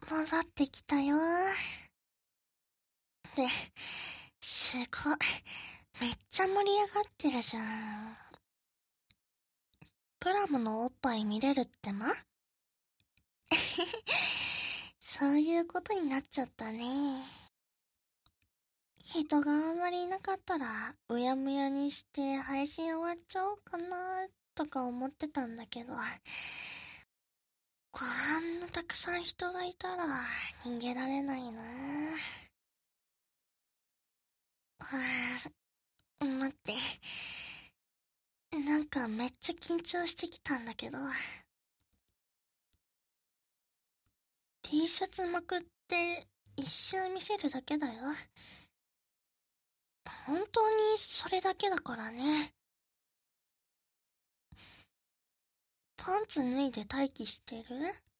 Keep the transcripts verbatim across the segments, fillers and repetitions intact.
戻ってきたよ。で、すごい。めっちゃ盛り上がってるじゃん。プラムのおっぱい見れるってな。そういうことになっちゃったね。人があんまりいなかったら、うやむやにして配信終わっちゃおうかな、とか思ってたんだけど、こんなたくさん人がいたら、逃げられないな。はぁ、待って。なんかめっちゃ緊張してきたんだけど、T シャツまくって一瞬見せるだけだよ。本当にそれだけだからね。パンツ脱いで待機してる？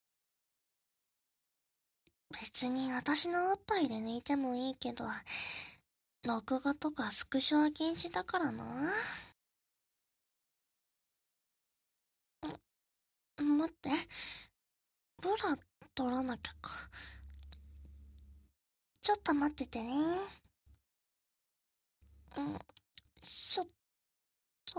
別に私のおっぱいで抜いてもいいけど、録画とかスクショは禁止だからな。ん待って。ブラ取らなきゃか。ちょっと待っててね。うん、ちょっと。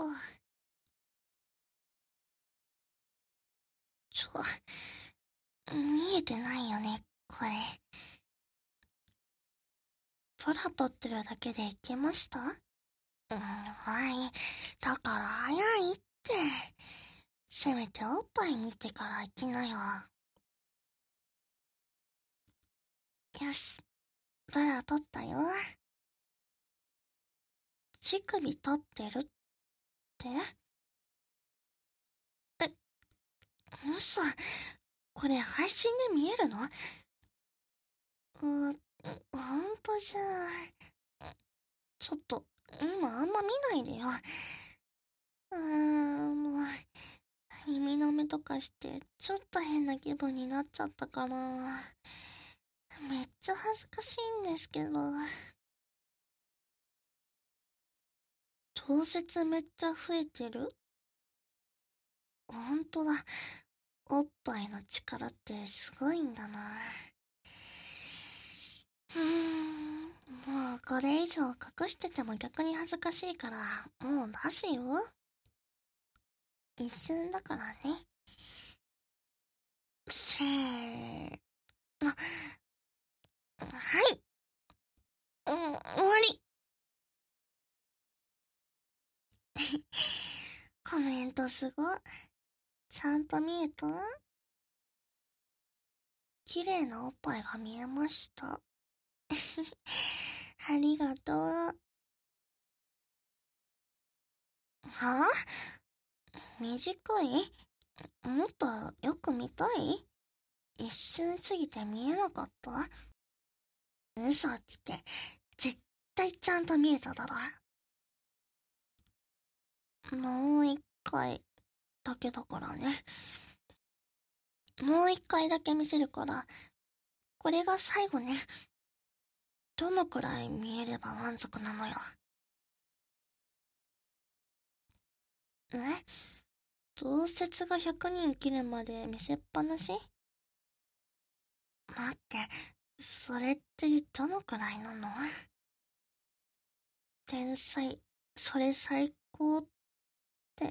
ちょ、見えてないよね、これ。ブラ取ってるだけでいけました？うん、はい。だから早いって。せめておっぱい見てから行きなよ。よし、ブラ取ったよ。乳首取ってるって？え、嘘。これ配信で見えるの？うー、ほんとじゃ。ちょっと、今あんま見ないでよ。うーん、もう、耳の目とかして、ちょっと変な気分になっちゃったかな。めっちゃ恥ずかしいんですけど。透析めっちゃ増えてる？ほんとだ。おっぱいの力ってすごいんだな。うーん、もうこれ以上隠してても逆に恥ずかしいから、もう出すよ。一瞬だからね。せーの。はい。うん、終わり。コメントすご。ちゃんと見えた？綺麗なおっぱいが見えました。ありがとう。はぁ？短い？もっとよく見たい？一瞬すぎて見えなかった？嘘つけ。絶対ちゃんと見えただろ。もう一回だけだからね。もう一回だけ見せるから、これが最後ね。どのくらい見えれば満足なのよ。え？同説がひゃくにん切るまで見せっぱなし？待って、それってどのくらいなの？天才、それ最高って、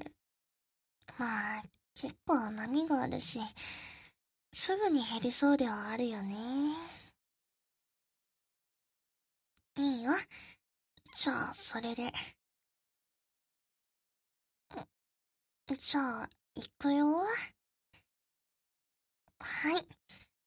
まあ、結構波があるし、すぐに減りそうではあるよね。いいよ。じゃあ、それで。じゃあ、行くよ。はい。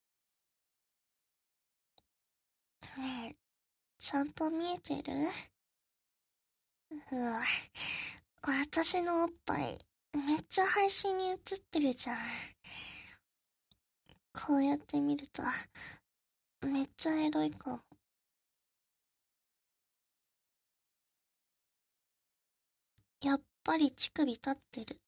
ねえ、ちゃんと見えてる？うわ、私のおっぱい、めっちゃ配信に映ってるじゃん。こうやって見ると、めっちゃエロいかも。やっぱり乳首立ってるって、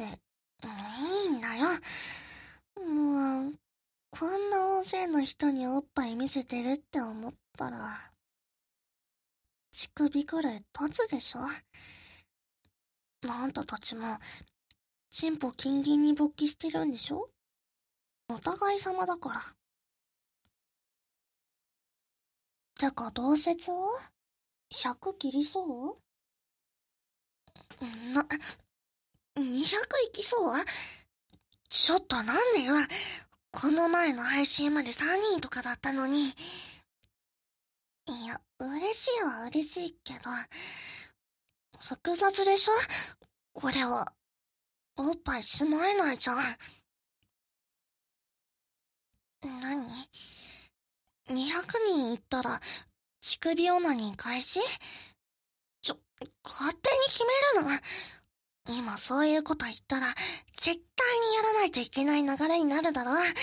いいんだよ。もう、こんな大勢の人におっぱい見せてるって思ったら、乳首くらい立つでしょ。あんたたちも、チンポ金銀に勃起してるんでしょ？お互い様だから。 てか、同説は ひゃく 切りそうな、にひゃくいきそうちょっとなんでよ。この前の配信までさんにんとかだったのに。いや、嬉しいは嬉しいけど、複雑でしょこれは。おっぱいしまえないじゃん。何 ?にひゃく 人いったら、乳首オナニー開始ちょ、勝手に決めるの今そういうこと言ったら、絶対にやらないといけない流れになるだろ。って、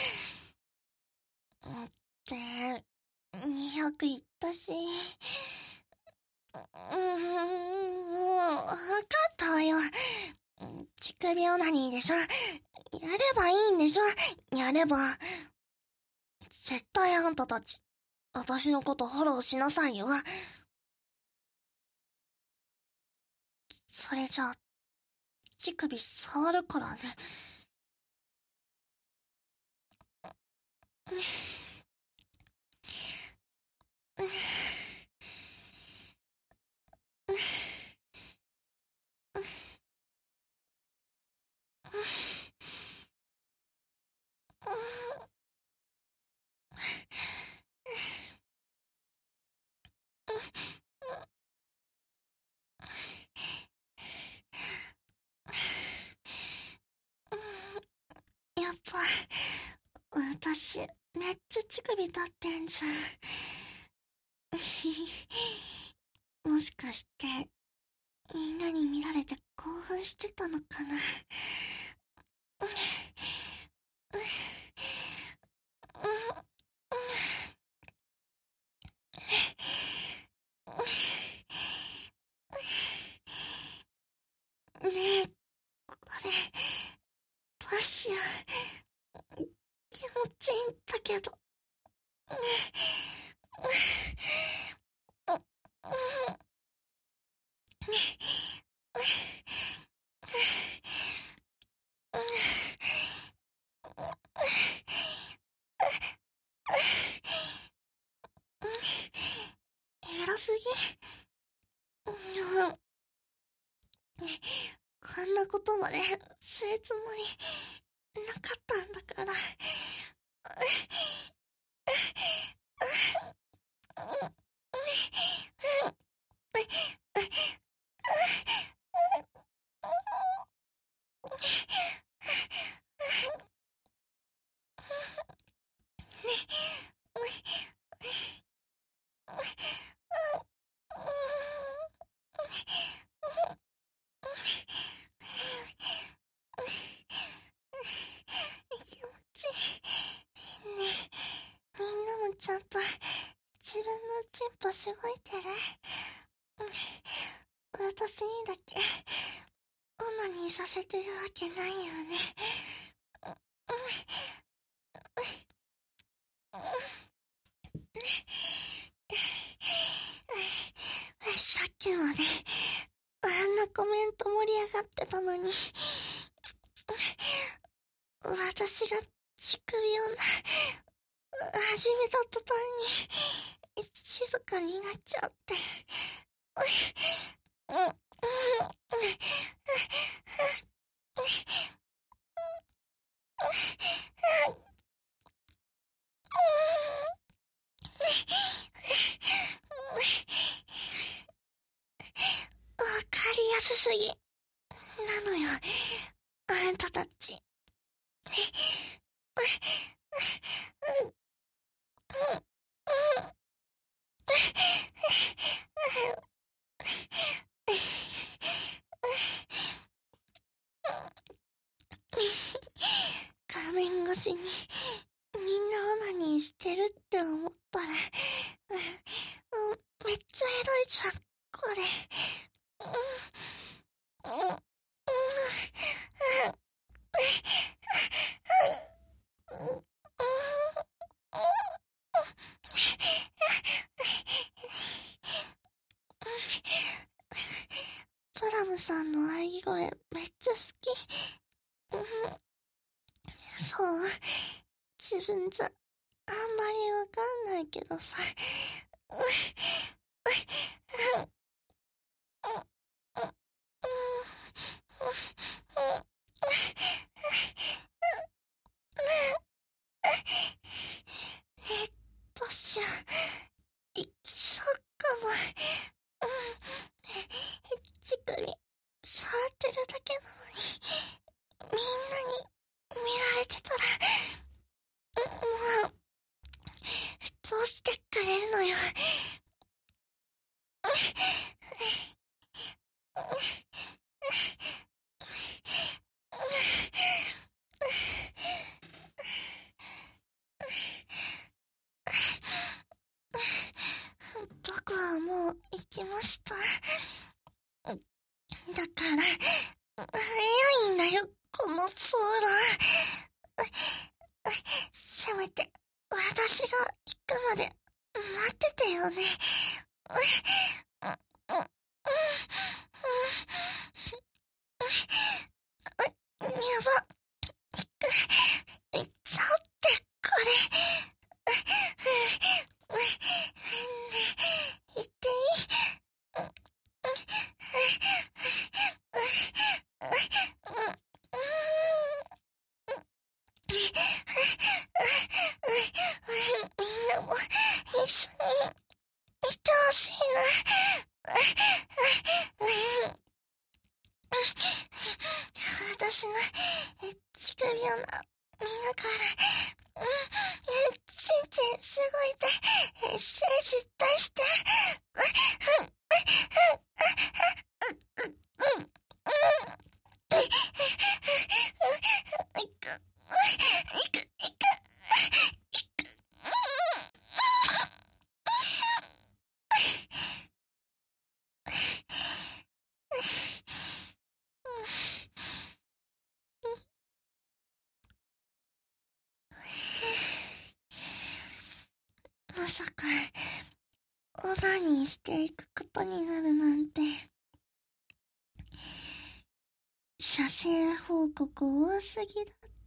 にひゃくいったし。うーん、もう、わかったわよ。乳首オナニーでしょ。やればいいんでしょ。やれば。絶対あんたたち、私のことフォローしなさいよ。それじゃあ、乳首触るからね。やっぱ、私、めっちゃ乳首立ってんじゃん。もしかして、みんなに見られて興奮してたのかな。ねえ、これ、どうしよう。気持ちいいんだけど。エロすぎ。こんなことまでするつもりなかったんだから。気持ちいい。ねえ、みんなもちゃんと自分のチンポしごいてる？私にだけオナニーさせてるわけないよね。さっきまであんなコメント盛り上がってたのに、私が乳首を始めた途端に静かになっちゃって。わかりやすすぎなのよ、あんたたち。画面越しにみんなオナニーしてるって思ったら、うん、めっちゃエロいじゃん、これ。うん、うん、うんトラムさんの喘ぎ声めっちゃ好き。うん、そう、自分じゃあんまりわかんないけどさ、 えっとしゃ、いきそうかも。うん。乳首、触ってるだけなのに、みんなに見られてたら、もう、どうしてくれるのよ。僕はもう行きました。だから、早いんだよ、このソーラ。せめて、私が行くまで待っててよね。やば、行く、行っちゃうってこれ。行っていい？みんなも一緒にいてほしいな。私の乳首をな見ながら、ちんちんすごいて、精子出して、まさか、オナニーしていくことになるなんて。写真報告多すぎだって。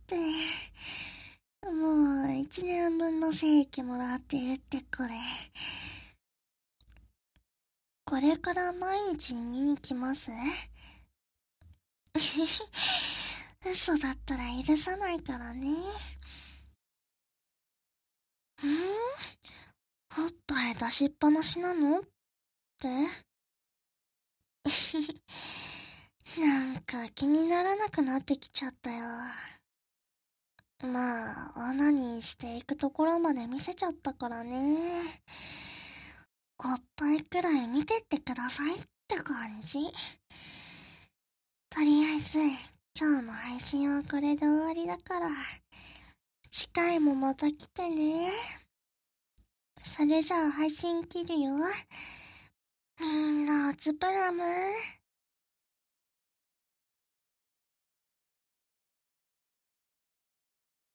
もう一年分の精液もらってるってこれ。これから毎日見に来ます？嘘だったら許さないからね。ん？おっぱい出しっぱなしなのって？なんか気にならなくなってきちゃったよ。まあ、オナニーしていくところまで見せちゃったからね。おっぱいくらい見てってくださいって感じ。とりあえず、今日の配信はこれで終わりだから、次回もまた来てね。それじゃあ配信切るよ。みんなおつぶらむ。